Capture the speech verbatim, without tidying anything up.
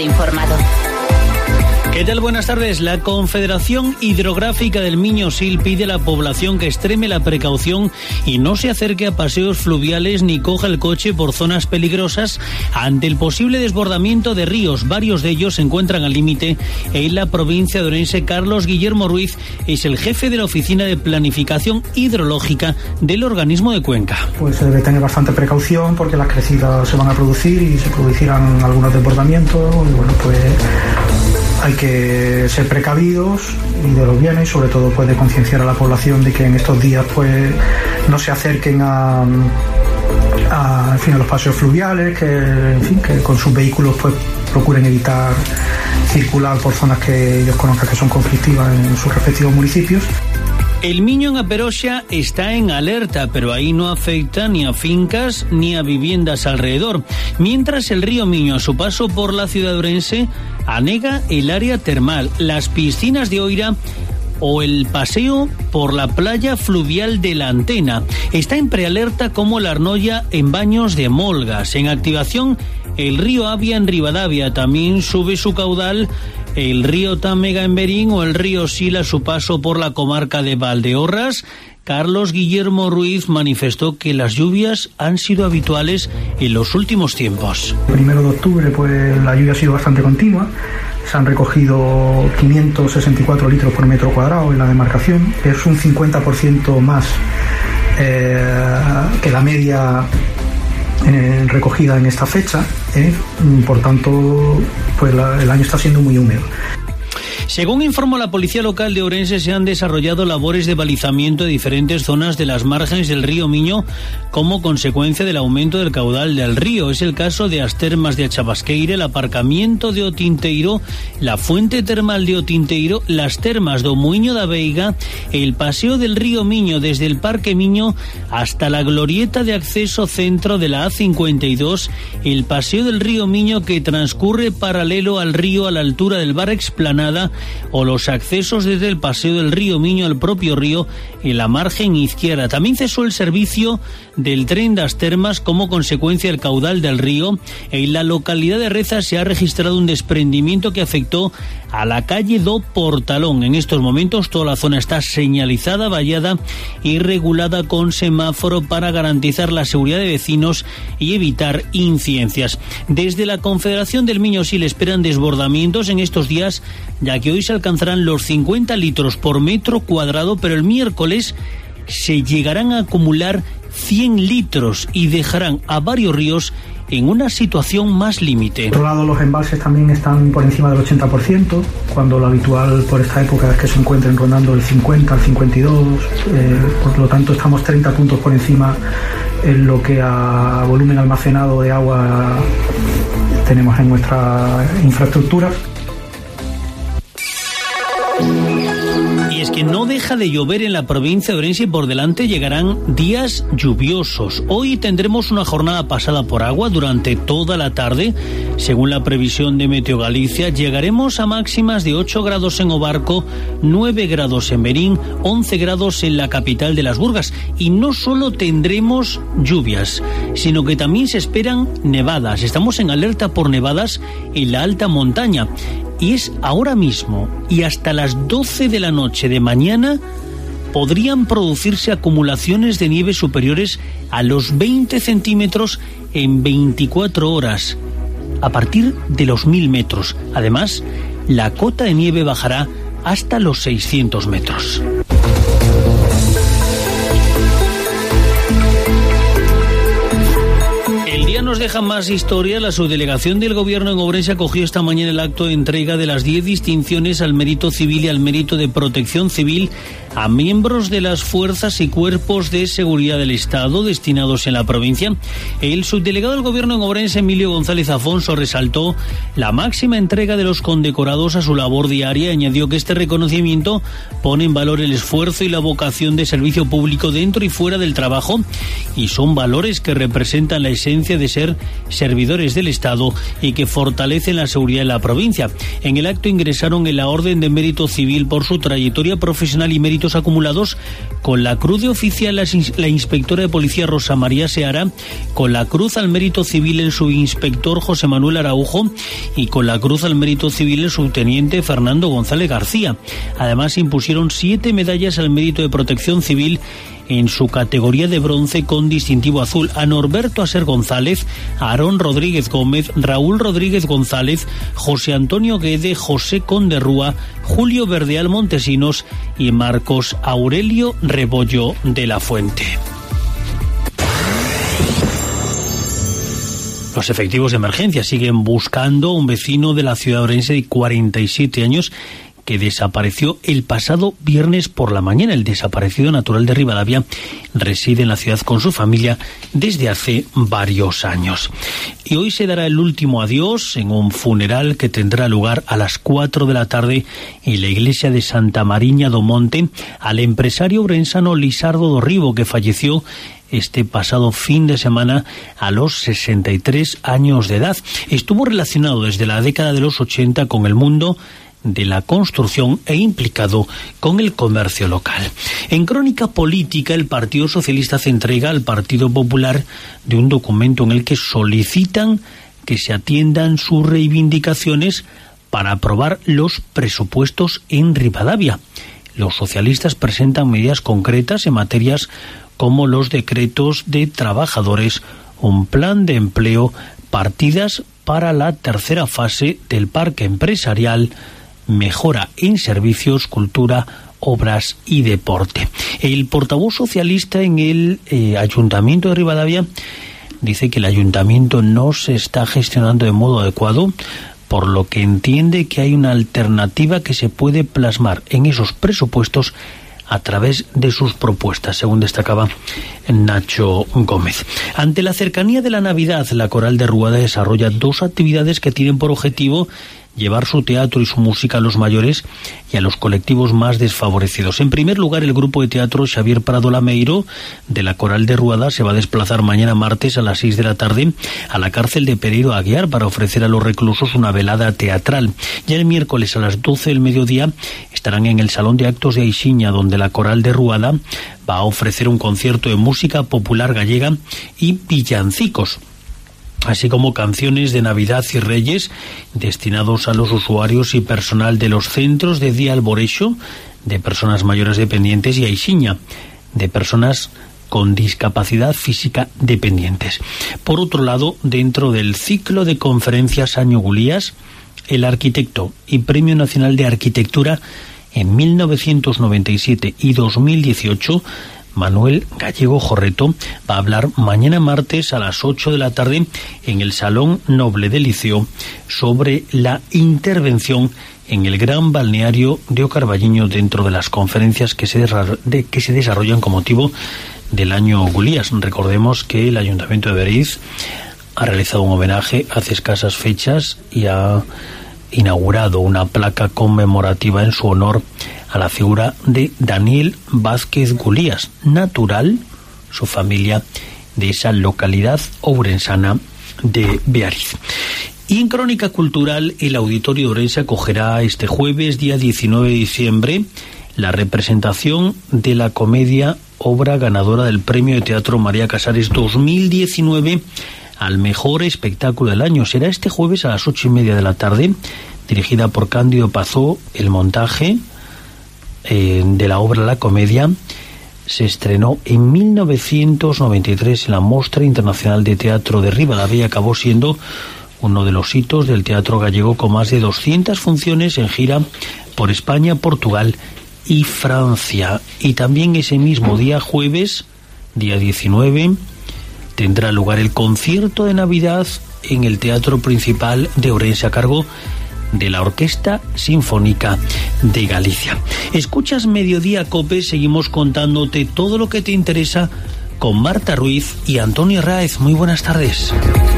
informado. ¿Qué tal? Buenas tardes. La Confederación Hidrográfica del Miño-Sil pide a la población que extreme la precaución y no se acerque a paseos fluviales ni coja el coche por zonas peligrosas ante el posible desbordamiento de ríos. Varios de ellos se encuentran al límite en la provincia de Orense. Carlos Guillermo Ruiz es el jefe de la Oficina de Planificación Hidrológica del organismo de Cuenca. Pues se debe tener bastante precaución porque las crecidas se van a producir y se producirán algunos desbordamientos y bueno, pues hay que ser precavidos y de los bienes, sobre todo pues de concienciar a la población de que en estos días pues no se acerquen a, a, en fin, a los paseos fluviales, que, en fin, que con sus vehículos pues procuren evitar circular por zonas que ellos conozcan que son conflictivas en sus respectivos municipios. El Miño en A Peroxa está en alerta, pero ahí no afecta ni a fincas ni a viviendas alrededor. Mientras el río Miño, a su paso por la ciudad de Orense, anega el área termal, las piscinas de Oira o el paseo por la playa fluvial de la Antena. Está en prealerta como la Arnoya en Baños de Molgas. En activación, el río Avia en Rivadavia también sube su caudal. El río Támega en Berín o el río Sil a su paso por la comarca de Valdeorras. Carlos Guillermo Ruiz manifestó que las lluvias han sido habituales en los últimos tiempos. El primero de octubre pues la lluvia ha sido bastante continua. Se han recogido quinientos sesenta y cuatro litros por metro cuadrado en la demarcación. Es un cincuenta por ciento más eh, que la media en recogida en esta fecha, ¿eh? Por tanto, pues la, el año está siendo muy húmedo. Según informó la Policía Local de Orense, se han desarrollado labores de balizamiento de diferentes zonas de las márgenes del río Miño como consecuencia del aumento del caudal del río. Es el caso de as termas de Achabasqueire, el aparcamiento de Otinteiro, la fuente termal de Otinteiro, las termas do Muiño da Veiga, el paseo del río Miño desde el Parque Miño hasta la glorieta de acceso centro de la A cincuenta y dos, el paseo del río Miño que transcurre paralelo al río a la altura del Bar Explanada, o los accesos desde el paseo del río Miño al propio río en la margen izquierda. También cesó el servicio del tren das termas como consecuencia del caudal del río. En la localidad de Reza se ha registrado un desprendimiento que afectó a la calle do Portalón. En estos momentos toda la zona está señalizada, vallada y regulada con semáforo para garantizar la seguridad de vecinos y evitar incidencias. Desde la Confederación del Miño-Sil esperan desbordamientos en estos días, ya que hoy se alcanzarán los cincuenta litros por metro cuadrado, pero el miércoles se llegarán a acumular cien litros y dejarán a varios ríos en una situación más límite. Por otro lado, los embalses también están por encima del ochenta por ciento, cuando lo habitual por esta época es que se encuentren rondando el cincuenta, el cincuenta y dos, eh, por lo tanto estamos treinta puntos por encima en lo que a volumen almacenado de agua tenemos en nuestra infraestructura. Y es que no deja de llover en la provincia de Orense y por delante llegarán días lluviosos. Hoy tendremos una jornada pasada por agua durante toda la tarde. Según la previsión de Meteo Galicia, llegaremos a máximas de ocho grados en Obarco, nueve grados en Berín, once grados en la capital de las Burgas. Y no solo tendremos lluvias, sino que también se esperan nevadas. Estamos en alerta por nevadas en la alta montaña. Y es ahora mismo y hasta las doce de la noche de mañana podrían producirse acumulaciones de nieve superiores a los veinte centímetros en veinticuatro horas, a partir de los mil metros. Además, la cota de nieve bajará hasta los seiscientos metros. Nos deja más historia. La subdelegación del Gobierno en Ourense acogió esta mañana el acto de entrega de las diez distinciones al mérito civil y al mérito de protección civil a miembros de las fuerzas y cuerpos de seguridad del Estado destinados en la provincia. El subdelegado del Gobierno en Ourense, Emilio González Afonso, resaltó la máxima entrega de los condecorados a su labor diaria y añadió que este reconocimiento pone en valor el esfuerzo y la vocación de servicio público dentro y fuera del trabajo, y son valores que representan la esencia de ser servidores del Estado y que fortalecen la seguridad de la provincia. En el acto ingresaron en la Orden de Mérito Civil por su trayectoria profesional y mérito méritos acumulados con la Cruz de Oficial la inspectora de Policía Rosa María Seara, con la Cruz al Mérito Civil el subinspector José Manuel Araujo y con la Cruz al Mérito Civil el subteniente Fernando González García. Además, impusieron siete medallas al Mérito de Protección Civil en su categoría de bronce con distintivo azul a Norberto Aser González, a Aarón Rodríguez Gómez, Raúl Rodríguez González, José Antonio Guede, José Conderrúa, Julio Verdeal Montesinos y Marcos Aurelio Rebollo de la Fuente. Los efectivos de emergencia siguen buscando a un vecino de la ciudad de Orense de cuarenta y siete años que desapareció el pasado viernes por la mañana. El desaparecido natural de Ribadavia reside en la ciudad con su familia desde hace varios años. Y hoy se dará el último adiós en un funeral que tendrá lugar a las cuatro de la tarde en la iglesia de Santa Mariña do Monte al empresario orensano Lisardo Dorribo, que falleció este pasado fin de semana a los sesenta y tres años de edad. Estuvo relacionado desde la década de los ochenta con el mundo de la construcción e implicado con el comercio local. En crónica política, el Partido Socialista hace entrega al Partido Popular de un documento en el que solicitan que se atiendan sus reivindicaciones para aprobar los presupuestos en Ribadavia. Los socialistas presentan medidas concretas en materias como los decretos de trabajadores, un plan de empleo, partidas para la tercera fase del parque empresarial, mejora en servicios, cultura, obras y deporte. El portavoz socialista en el eh, Ayuntamiento de Ribadavia dice que el Ayuntamiento no se está gestionando de modo adecuado, por lo que entiende que hay una alternativa que se puede plasmar en esos presupuestos a través de sus propuestas, según destacaba Nacho Gómez. Ante la cercanía de la Navidad, la Coral de Ruada desarrolla dos actividades que tienen por objetivo llevar su teatro y su música a los mayores y a los colectivos más desfavorecidos. En primer lugar, el grupo de teatro Xavier Prado Lameiro de la Coral de Ruada se va a desplazar mañana martes a las seis de la tarde a la cárcel de Pereiro Aguiar para ofrecer a los reclusos una velada teatral. Ya el miércoles a las doce del mediodía estarán en el Salón de Actos de Aixiña, donde la Coral de Ruada va a ofrecer un concierto de música popular gallega y villancicos, así como canciones de Navidad y Reyes destinados a los usuarios y personal de los centros de día Alborexo, de personas mayores dependientes, y Aixiña, de personas con discapacidad física dependientes. Por otro lado, dentro del ciclo de conferencias Año Gulías, el arquitecto y Premio Nacional de Arquitectura en mil novecientos noventa y siete y dos mil dieciocho, Manuel Gallego Jorreto, va a hablar mañana martes a las ocho de la tarde en el Salón Noble del Liceo sobre la intervención en el gran balneario de Ocarballiño dentro de las conferencias que se, de, que se desarrollan con motivo del Año Gulías. Recordemos que el Ayuntamiento de Beriz ha realizado un homenaje hace escasas fechas y ha inaugurado una placa conmemorativa en su honor a la figura de Daniel Vázquez Gulías, natural, su familia, de esa localidad ourensana de Beariz. Y en crónica cultural, el Auditorio de Ourense acogerá este jueves, día diecinueve de diciembre, la representación de la comedia, obra ganadora del Premio de Teatro María Casares dos mil diecinueve al mejor espectáculo del año. Será este jueves a las ocho y media de la tarde, dirigida por Cándido Pazó. El montaje eh, de la obra La Comedia se estrenó en mil novecientos noventa y tres en la Mostra Internacional de Teatro de Ribadavia y acabó siendo uno de los hitos del teatro gallego, con más de doscientas funciones en gira por España, Portugal y Francia. Y también ese mismo día, jueves, día diecinueve, tendrá lugar el concierto de Navidad en el Teatro Principal de Ourense a cargo de la Orquesta Sinfónica de Galicia. Escuchas Mediodía Cope, seguimos contándote todo lo que te interesa con Marta Ruiz y Antonio Raez. Muy buenas tardes.